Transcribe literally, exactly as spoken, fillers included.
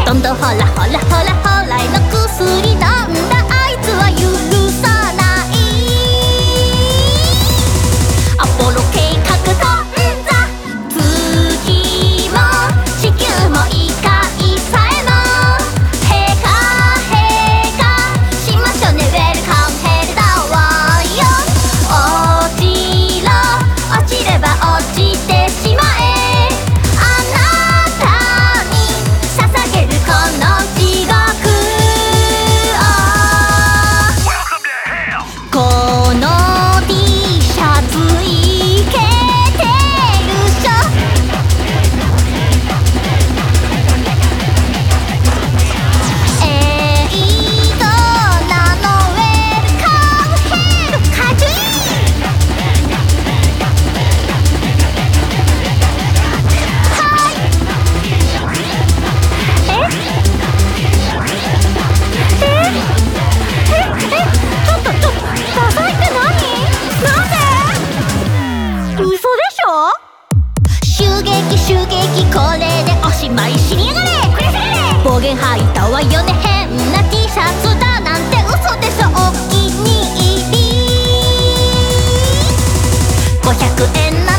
どんどんほらほらほらほらの薬飲んだあいつは許さないアポロ計画頓挫月も地球も異界さえもへかへかしましょねウェルカムヘルだわよ落ちろ落ちれば落ちてしまえあなたに捧げるこの地獄をこの T シャツいけてるしょえいとなのウェルカムヘルかっちょいいはいええええちょっとちょっとダサいって何なんで嘘でしょ襲撃襲撃これでおしまい死にやがれ暴言吐いたわよね変な T シャツだなんて嘘でしょお気に入りごひゃくえんな